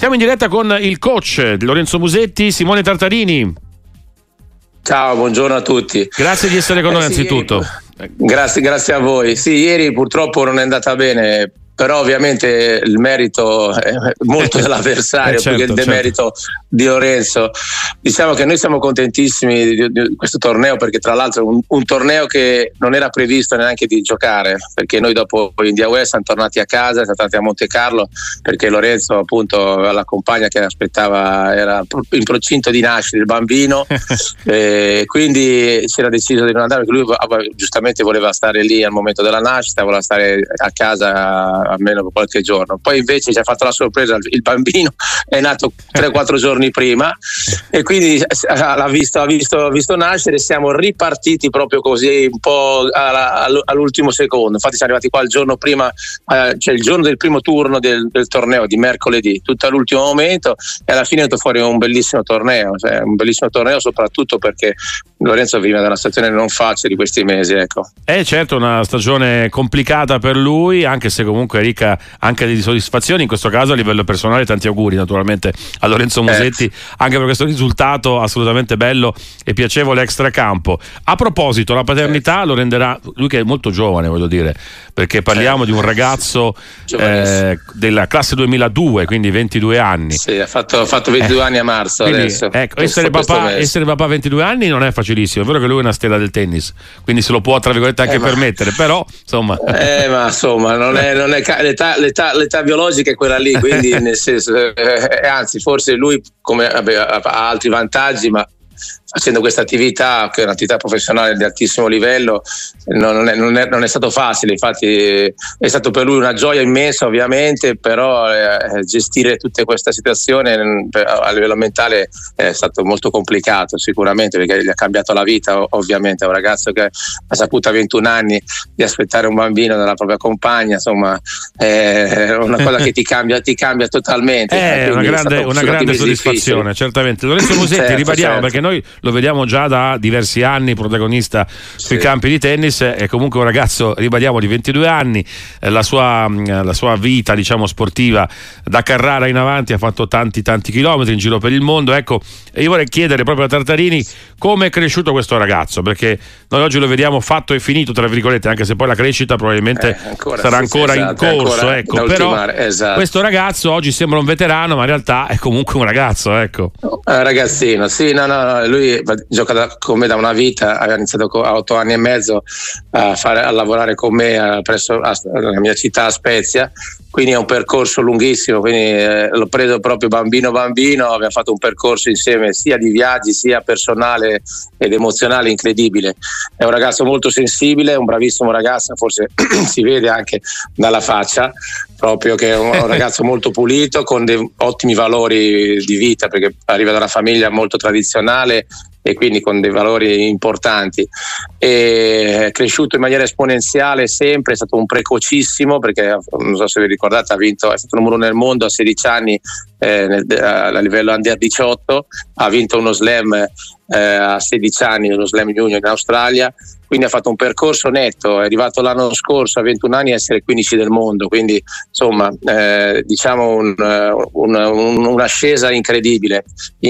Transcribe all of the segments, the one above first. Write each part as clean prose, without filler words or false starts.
Siamo in diretta con il coach di Lorenzo Musetti, Simone Tartarini. Ciao, buongiorno a tutti. Grazie di essere con noi anzitutto. Grazie a voi. Sì, ieri purtroppo non è andata bene, però ovviamente il merito è molto dell'avversario, certo, più che il demerito di Lorenzo. Diciamo che noi siamo contentissimi di questo torneo, perché tra l'altro è un torneo che non era previsto neanche di giocare, perché noi dopo India West siamo tornati a casa, siamo tornati a Monte Carlo, perché Lorenzo appunto la compagna che aspettava era in procinto di nascere il bambino quindi si era deciso di non andare, perché lui giustamente voleva stare lì al momento della nascita, voleva stare a casa almeno qualche giorno. Poi invece ci ha fatto la sorpresa, il bambino è nato 3-4 giorni prima e quindi ha visto nascere, siamo ripartiti proprio così un po' all'ultimo secondo. Infatti siamo arrivati qua il giorno prima, cioè il giorno del primo turno del torneo di mercoledì, tutto all'ultimo momento, e alla fine è venuto fuori un bellissimo torneo, soprattutto perché Lorenzo vive da una situazione non facile di questi mesi, ecco. Certo, una stagione complicata per lui, anche se comunque ricca anche di soddisfazioni, in questo caso a livello personale. Tanti auguri naturalmente a Lorenzo Musetti anche per questo risultato assolutamente bello e piacevole extracampo. A proposito, la paternità lo renderà, lui che è molto giovane, voglio dire, perché parliamo di un ragazzo della classe 2002, quindi 22 anni. Sì, ha fatto 22 anni a marzo, quindi, adesso. Ecco, essere papà a 22 anni non è facilissimo. È vero che lui è una stella del tennis, quindi se lo può tra virgolette anche permettere, però insomma ma insomma non è l'età biologica è quella lì, quindi nel senso anzi forse lui come ha altri vantaggi, ma facendo questa attività, che è un'attività professionale di altissimo livello, non è stato facile. Infatti è stato per lui una gioia immensa, ovviamente, però gestire tutta questa situazione a livello mentale è stato molto complicato, sicuramente, perché gli ha cambiato la vita. Ovviamente è un ragazzo che ha saputo a 21 anni di aspettare un bambino dalla propria compagna, insomma è una cosa che ti cambia totalmente. È una grande soddisfazione, difficile. Certamente. Lorenzo Musetti, ribadiamo, perché noi lo vediamo già da diversi anni protagonista sui campi di tennis, è comunque un ragazzo, ribadiamo, di 22 anni, la sua vita, diciamo, sportiva da Carrara in avanti ha fatto tanti chilometri in giro per il mondo. Ecco, io vorrei chiedere proprio a Tartarini come è cresciuto questo ragazzo, perché noi oggi lo vediamo fatto e finito, tra virgolette, anche se poi la crescita probabilmente sarà ancora in corso, ecco, però questo ragazzo oggi sembra un veterano, ma in realtà è comunque un ragazzo, ecco. Ragazzino, sì, no, lui gioca con me da una vita, aveva iniziato a 8 anni e mezzo a lavorare con me presso la mia città, a Spezia, quindi è un percorso lunghissimo, quindi l'ho preso proprio bambino, abbiamo fatto un percorso insieme sia di viaggi sia personale ed emozionale incredibile. È un ragazzo molto sensibile, un bravissimo ragazzo, forse si vede anche dalla faccia, proprio che è un ragazzo molto pulito, con dei ottimi valori di vita, perché arriva da una famiglia molto tradizionale e quindi con dei valori importanti. È cresciuto in maniera esponenziale sempre, è stato un precocissimo, perché non so se vi ricordate, è stato numero 1 nel mondo a 16 anni a livello under 18, ha vinto uno slam a 16 anni, uno slam junior in Australia, quindi ha fatto un percorso netto, è arrivato l'anno scorso a 21 anni a essere 15 del mondo, quindi insomma diciamo un'ascesa incredibile.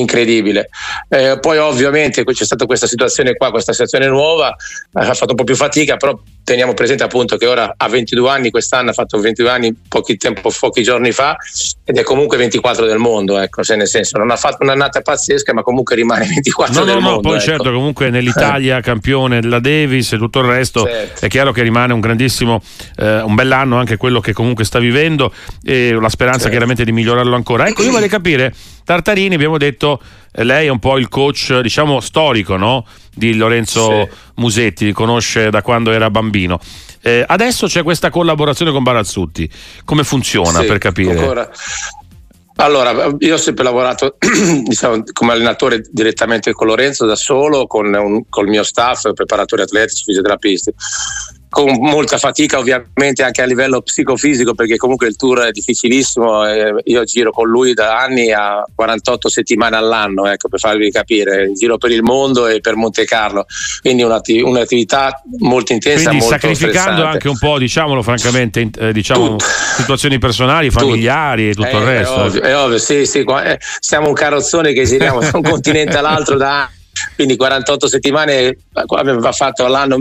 Poi ovviamente c'è stata questa situazione nuova, ha fatto un po' più fatica, però teniamo presente appunto che ora ha 22 anni, quest'anno ha fatto 22 anni pochi giorni fa, ed è comunque 24 del mondo, ecco, se nel senso non ha fatto un'annata pazzesca, ma comunque rimane 24 del mondo. Poi ecco. Certo, comunque nell'Italia campione della Davis e tutto il resto, certo. È chiaro che rimane un grandissimo, un bell'anno anche quello che comunque sta vivendo, e la speranza chiaramente di migliorarlo ancora. Ecco, io vorrei capire, Tartarini, abbiamo detto, lei è un po' il coach, diciamo, storico, no? Di Lorenzo Musetti, li conosce da quando era bambino. Adesso c'è questa collaborazione con Barazzutti, come funziona, per capire? Allora, io ho sempre lavorato diciamo, come allenatore direttamente con Lorenzo, da solo, con il mio staff, preparatori atletici, fisioterapisti. con molta fatica ovviamente anche a livello psicofisico, perché comunque il tour è difficilissimo. Io giro con lui da anni a 48 settimane all'anno, ecco, per farvi capire, giro per il mondo e per Monte Carlo, quindi un'attività molto intensa, quindi molto sacrificando stressante. anche un po', diciamolo francamente, situazioni personali, familiari e tutto il resto. È ovvio, sì, siamo un carrozzone che giriamo da un continente all'altro da anni. Quindi 48 settimane aveva fatto all'anno,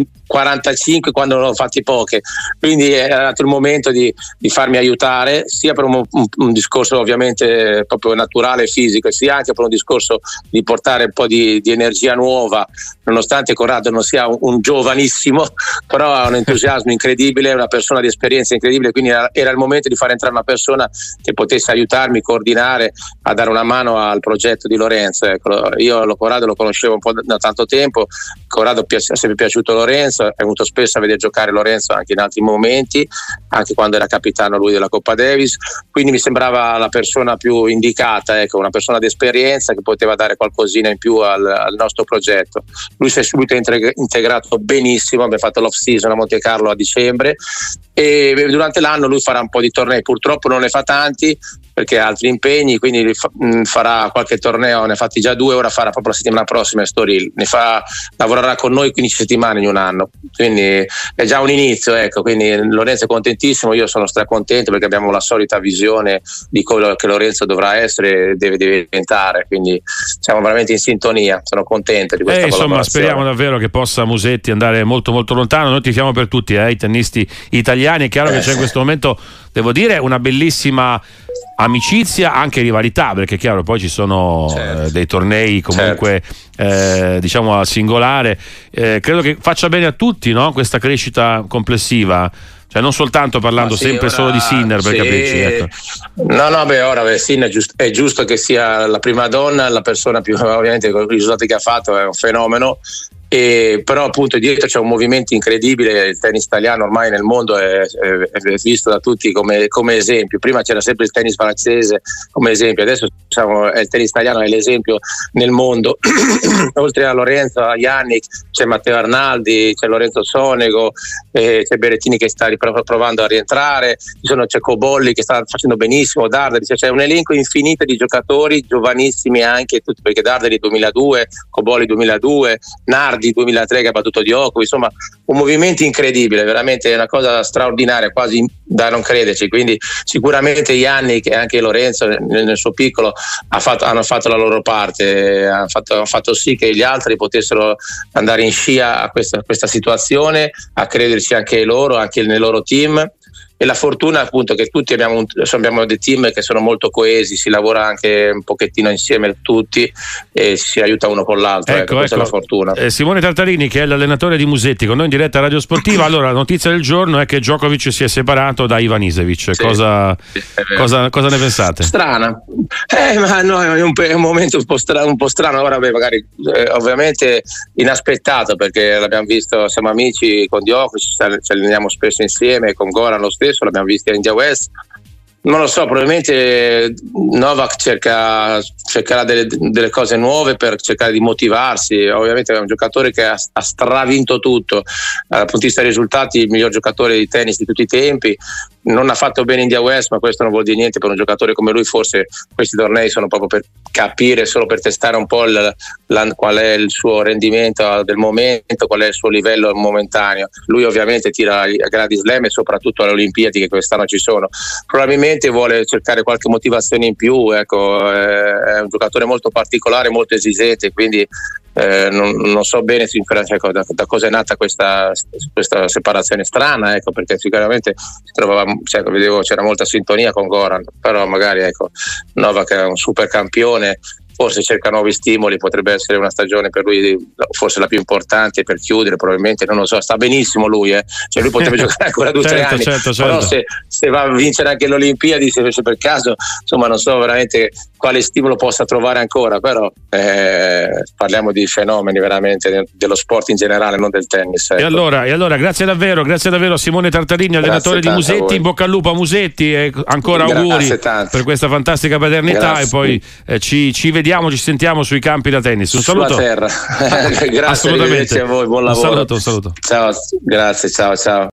45 quando ne ho fatti poche, quindi è arrivato il momento di farmi aiutare, sia per un discorso ovviamente proprio naturale e fisico, sia anche per un discorso di portare un po' di energia nuova, nonostante Corrado non sia un giovanissimo, però ha un entusiasmo incredibile, è una persona di esperienza incredibile, quindi era il momento di far entrare una persona che potesse aiutarmi, coordinare, a dare una mano al progetto di Lorenzo. Ecco, io Corrado lo conoscevo un po' da tanto tempo, Corrado è sempre piaciuto Lorenzo, è venuto spesso a vedere giocare Lorenzo anche in altri momenti, anche quando era capitano lui della Coppa Davis, quindi mi sembrava la persona più indicata, ecco, una persona di esperienza che poteva dare qualcosina in più al nostro progetto. Lui si è subito integrato benissimo, abbiamo fatto l'off season a Monte Carlo a dicembre e durante l'anno lui farà un po' di tornei, purtroppo non ne fa tanti perché ha altri impegni, quindi farà qualche torneo, ne ha fatti già 2, ora farà proprio la settimana prossima Estoril, lavorerà con noi 15 settimane in un anno, quindi è già un inizio, ecco, quindi Lorenzo è contentissimo, io sono stracontento perché abbiamo la solita visione di quello che Lorenzo dovrà essere e deve diventare, quindi siamo veramente in sintonia, sono contento di questa collaborazione. Insomma, speriamo davvero che possa Musetti andare molto molto lontano, noi tifiamo per tutti, i tennisti italiani. È chiaro che c'è in questo momento, devo dire, una bellissima amicizia, anche rivalità, perché è chiaro poi ci sono dei tornei comunque diciamo a singolare, credo che faccia bene a tutti, no? Questa crescita complessiva, cioè non soltanto parlando sempre solo di Sinner, per capirci, ecco. Ora Sinner è giusto che sia la prima donna, la persona più, ovviamente con i risultati che ha fatto è un fenomeno. Però appunto dietro c'è un movimento incredibile, il tennis italiano ormai nel mondo è visto da tutti come esempio. Prima c'era sempre il tennis francese come esempio, adesso il tennis italiano è l'esempio nel mondo. Oltre a Lorenzo, a Yannick, c'è Matteo Arnaldi, c'è Lorenzo Sonego, c'è Berrettini che sta provando a rientrare, c'è Cobolli che sta facendo benissimo, Darderi, c'è un elenco infinito di giocatori giovanissimi anche, tutti, perché Darderi 2002, Cobolli 2002, Nardi 2003 che ha battuto Djokovic, insomma un movimento incredibile, veramente una cosa straordinaria, quasi da non crederci. Quindi sicuramente Yannick e anche Lorenzo nel suo piccolo hanno fatto la loro parte, hanno fatto sì che gli altri potessero andare in scia a questa situazione, a crederci anche loro, anche nel loro team. E la fortuna appunto che tutti abbiamo dei team che sono molto coesi, si lavora anche un pochettino insieme tutti e si aiuta uno con l'altro, questa è la fortuna. Simone Tartarini, che è l'allenatore di Musetti, con noi in diretta a Radio Sportiva. Allora, la notizia del giorno è che Djokovic si è separato da Ivan Isevic. Sì, cosa ne pensate? Strana, ma no, è un momento un po' strano. Ora magari ovviamente inaspettato, perché l'abbiamo visto, siamo amici con Djokovic, ci alleniamo spesso insieme, con Goran lo stesso, l'abbiamo visto a India West. Non lo so, probabilmente Novak cercherà delle cose nuove per cercare di motivarsi. Ovviamente è un giocatore che ha stravinto tutto dal punto di vista dei risultati, il miglior giocatore di tennis di tutti i tempi. Non ha fatto bene India West, ma questo non vuol dire niente per un giocatore come lui. Forse questi tornei sono proprio per capire, solo per testare un po' qual è il suo rendimento del momento, qual è il suo livello momentaneo. Lui ovviamente tira a grandi slam e soprattutto alle Olimpiadi che quest'anno ci sono. Probabilmente vuole cercare qualche motivazione in più, ecco, è un giocatore molto particolare, molto esigente, quindi non so bene da cosa è nata questa separazione strana, ecco, perché sicuramente vedevo c'era molta sintonia con Goran, però magari Novak è un super campione, forse cerca nuovi stimoli, potrebbe essere una stagione per lui forse la più importante per chiudere, probabilmente, non lo so, sta benissimo lui, lui potrebbe giocare ancora 2 o 3 anni, però se va a vincere anche le Olimpiadi, se per caso, insomma non so veramente quale stimolo possa trovare ancora, però parliamo di fenomeni veramente dello sport in generale, non del tennis. Ecco. E allora grazie davvero a Simone Tartarini, allenatore di Musetti, in bocca al lupo a Musetti e ancora auguri per questa fantastica paternità. Grazie. E poi ci vediamo, ci sentiamo sui campi da tennis. Un saluto. Sulla terra. Grazie, assolutamente a voi, buon lavoro. Un saluto. Ciao, grazie, ciao.